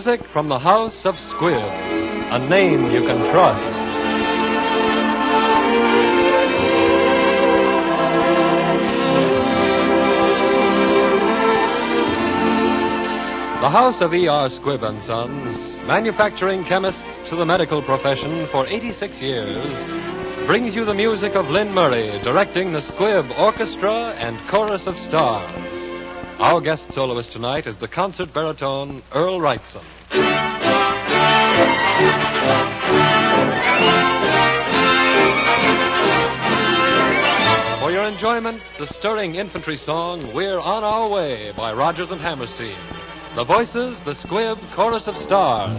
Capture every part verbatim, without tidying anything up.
Music from the House of Squibb, a name you can trust. The House of E R. Squibb and Sons, manufacturing chemists to the medical profession for eighty-six years, brings you the music of Lynn Murray, directing the Squibb Orchestra and Chorus of Stars. Our guest soloist tonight is the concert baritone Earl Wrightson. For your enjoyment, the stirring infantry song We're on Our Way by Rodgers and Hammerstein. The voices, the Squibb Chorus of Stars.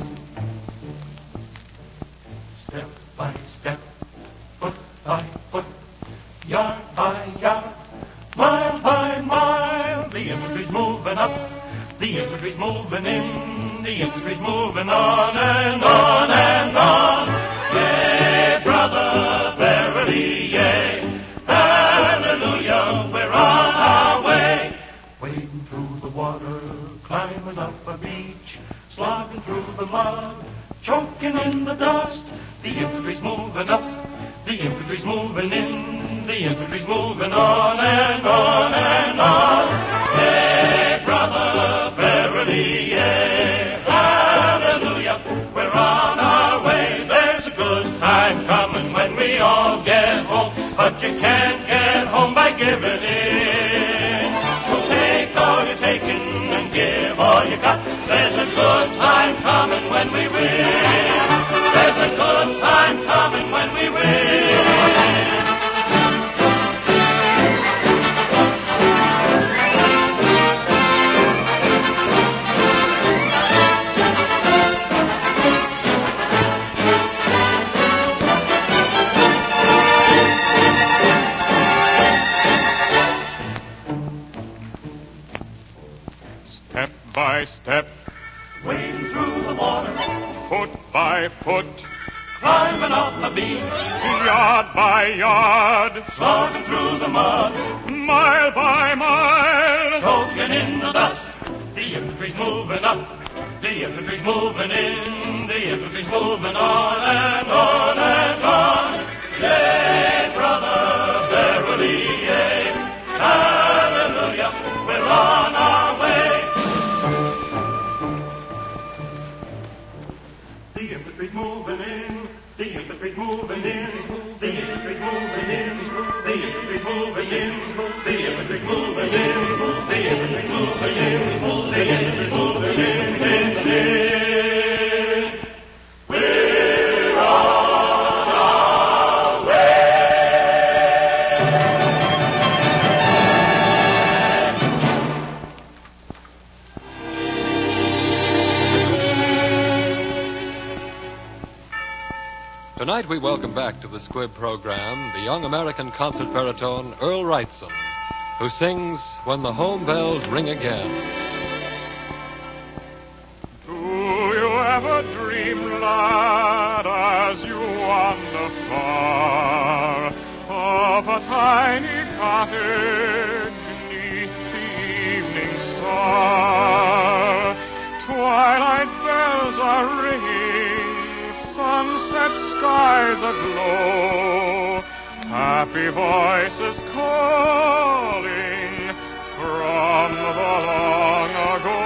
Step by step, foot by foot, yard by yard, mile by mile, the infantry's moving up, the infantry's moving in, the infantry's moving on and on and on. Yea, brother, verily, yea, hallelujah, we're on our way. Wading through the water, climbing up a beach, slogging through the mud, choking in the dust. The infantry's moving up, the infantry's moving in, the infantry's moving on and on and on. Yea, brother, verily, yea, hallelujah, we're on our way. There's a good time coming when we all get home, but you can't get home by giving in. So take all you're taking and give all you got. There's a good time coming when we win. There's a good time coming when we win. Step by step, Wading through the water, foot by foot, climbing up the beach, yard by yard, slogging through the mud, mile by mile, choking in the dust. The infantry's moving up, the infantry's moving in, the infantry's moving on and on and on. Yea, brother, verily, yea, hallelujah, we're on our way. The infantry's moving in, the infantry's moving in, the infantry's moving in, the infantry's moving in, the infantry's moving in, the infantry's moving in, the infantry's moving in, in, in. We're on our way. Tonight we welcome back to the Squibb program the young American concert baritone Earl Wrightson, who sings When the Home Bells Ring Again. Do you ever dream, lad, as you wander far, of a tiny cottage beneath the evening star? Twilight bells are ringing, sunset skies aglow, happy voices calling from the long ago.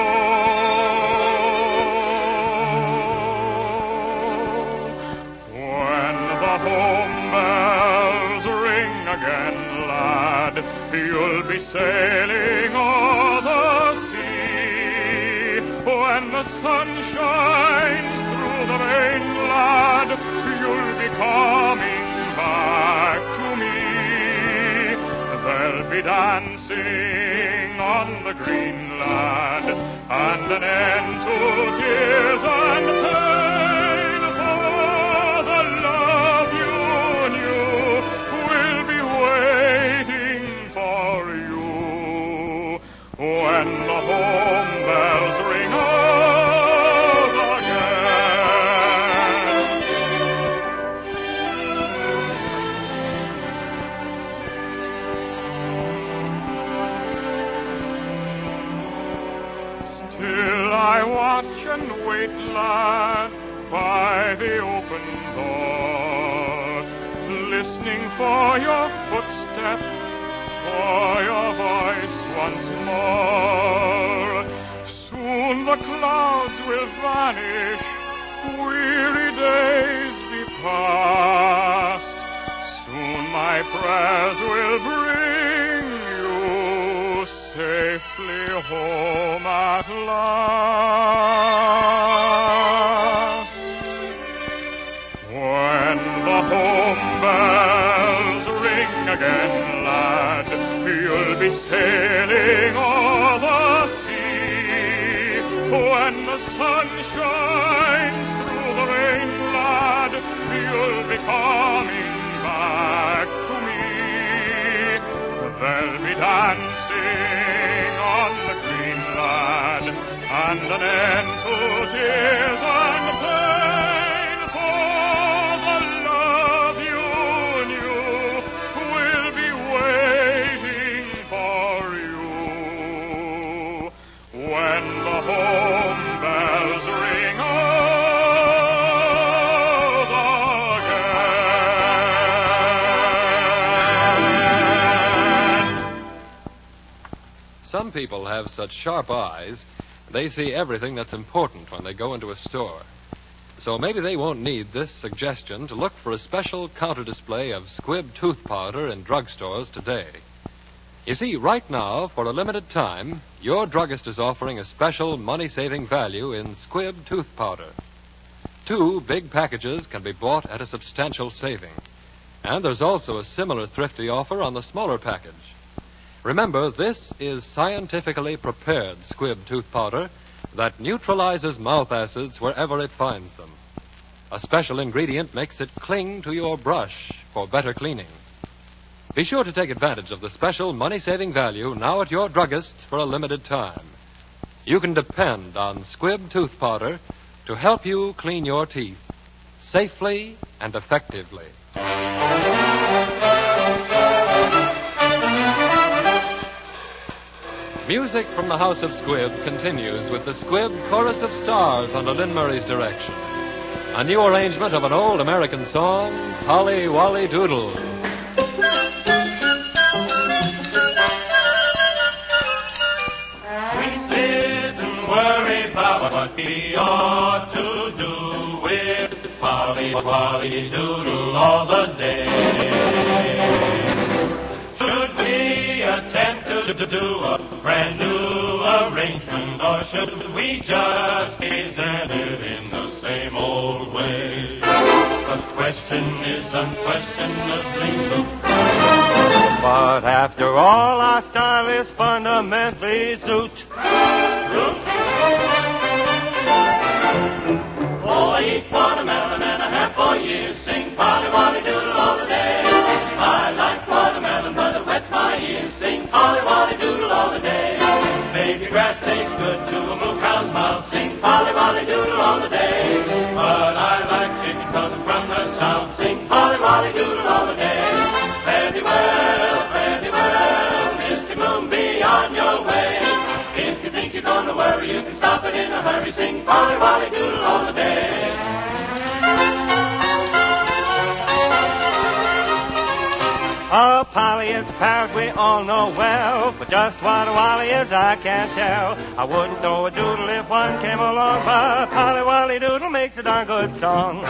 When the home bells ring again, lad, you'll be sailing o'er the sea. When the sun shines through the main, lad, you'll be coming back to me. There'll be dancing on the green, lad, and an end to tears and pain. For the love you knew will be waiting for you when the home bells ring out again. Still I I watch and wait, lad, by the open door, listening for your footstep, for your voice once more. Soon the clouds will vanish, weary days be past. Soon my prayers will bring you safely home at last. When the home bells ring again, lad, you'll be sailing o'er the sea. When the sun shines through the rain, lad, you'll be coming back to me. There'll be dancing on the green, lad, and an end to tears and pain, for the love you knew will be waiting for you. When the home bells ring out again. Some people have such sharp eyes, they see everything that's important when they go into a store. So maybe they won't need this suggestion to look for a special counter display of Squibb tooth powder in drugstores today. You see, right now, for a limited time, your druggist is offering a special money-saving value in Squibb tooth powder. Two big packages can be bought at a substantial saving. And there's also a similar thrifty offer on the smaller package. Remember, this is scientifically prepared Squibb tooth powder that neutralizes mouth acids wherever it finds them. A special ingredient makes it cling to your brush for better cleaning. Be sure to take advantage of the special money-saving value now at your druggist for a limited time. You can depend on Squibb tooth powder to help you clean your teeth safely and effectively. Music from the House of Squibb continues with the Squibb Chorus of Stars under Lynn Murray's direction. A new arrangement of an old American song, Polly Wolly Doodle. We sit and worry about what we ought to do with Polly Wolly Doodle all the day. Should we attempt to do a brand new arrangement, or should we just present it in the same old way? The question is unquestionably true. But after all, our style is fundamentally zoot. Oh, I eat watermelon and a half for years, sing Polly Wolly Doodle all the day. I like watermelon, but it wets my ears, sing Polly Wolly Doodle all the day. Baby grass tastes good to a moo cow's mouth, sing Polly Wolly Doodle all the day. But I like chicken cause I'm from the south, sing Polly Wolly Doodle all the day. Fare thee well, fare thee well, Mister Moon, be on your way. If you think you're gonna worry, you can stop it in a hurry, sing Polly Wolly Doodle all the day. Oh, Polly is a parrot we all know well, but just what a Wolly is I can't tell. I wouldn't throw a doodle if one came along, but Polly Wolly Doodle makes a darn good song.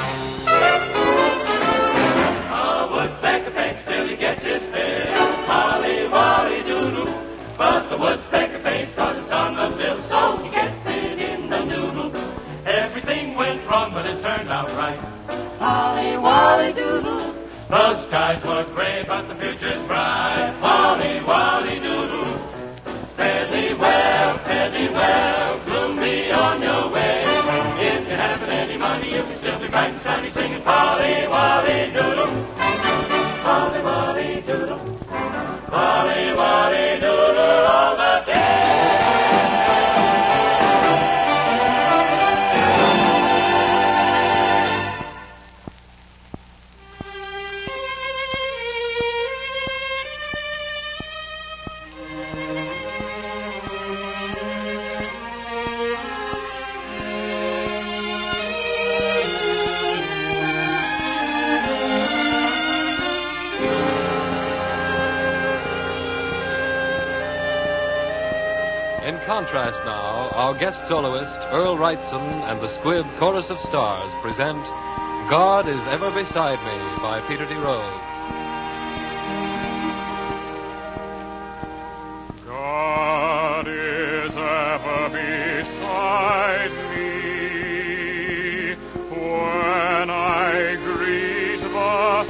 A woodpecker pecks till he gets his fill, Polly Wolly Doodle, but the woodpecker pays cause it's on the bill, so he gets it in the noodle. Everything went wrong, but it turned out right. Polly Wolly Doodle. The skies were gray, but the future's bright. Polly Wolly Doodle. Fare thee well, fare thee well, bloom thee on your way. If you haven't any money, you can still be bright and sunny, singing Polly Wolly Doodle. Polly Wolly Doodle. Polly Wolly Doodle all the day. In contrast now, our guest soloist, Earl Wrightson, and the Squibb Chorus of Stars present God Is Ever Beside Me by Peter D. Rose. God is ever beside me when I greet the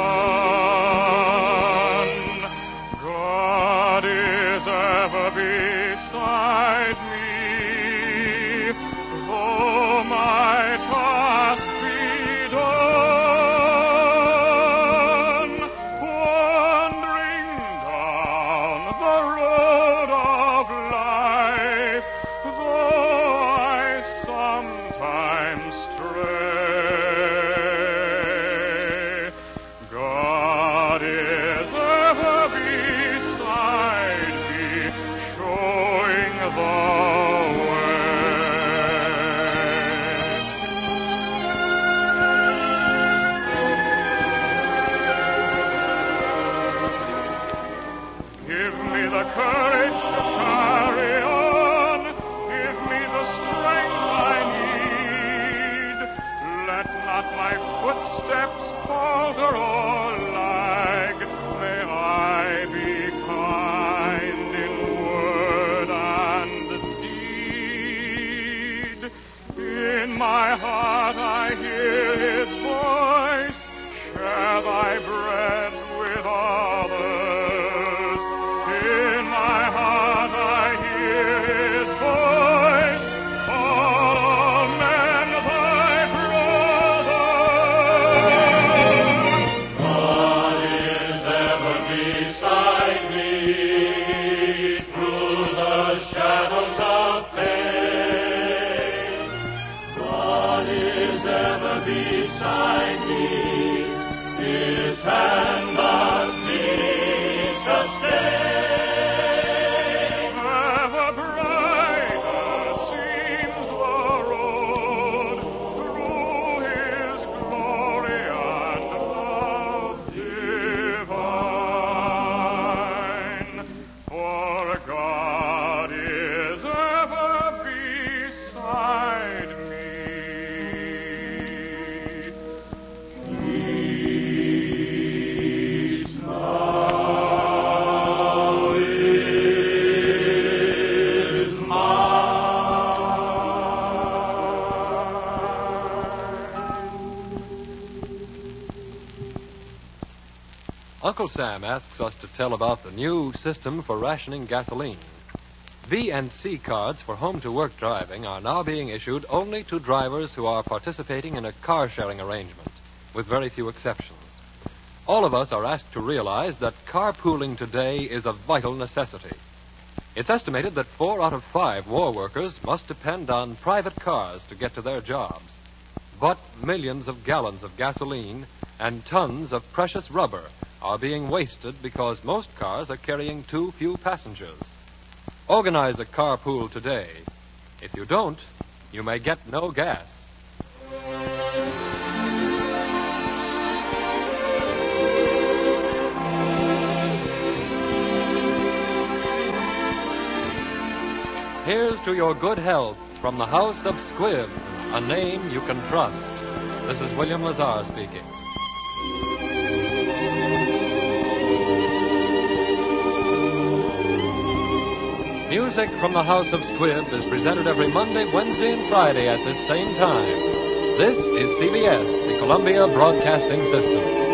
sun. God is ever beside me, though my task be done, wandering down the road of life, though I sometimes stray. God is ever beside me, showing the way. Give me the courage to carry on. Give me the strength I need. Let not my footsteps falter or lag. May I be kind in word and deed. In my heart I hear his voice. Share thy bread with others. In my heart I hear his voice. Call all men thy brothers. God is ever beside me through the shadows of faith. God is ever beside me. His hand on me sustain. Ever brighter seems the road through his glory and love divine. For God is ever beside me. Peace now is mine. Uncle Sam asks us to tell about the new system for rationing gasoline. V and C cards for home-to-work driving are now being issued only to drivers who are participating in a car-sharing arrangement, with very few exceptions. All of us are asked to realize that carpooling today is a vital necessity. It's estimated that four out of five war workers must depend on private cars to get to their jobs. But millions of gallons of gasoline and tons of precious rubber are being wasted because most cars are carrying too few passengers. Organize a carpool today. If you don't, you may get no gas. Here's to your good health from the House of Squibb, a name you can trust. This is William Lazar speaking. Music from the House of Squibb is presented every Monday, Wednesday, and Friday at this same time. This is C B S, the Columbia Broadcasting System.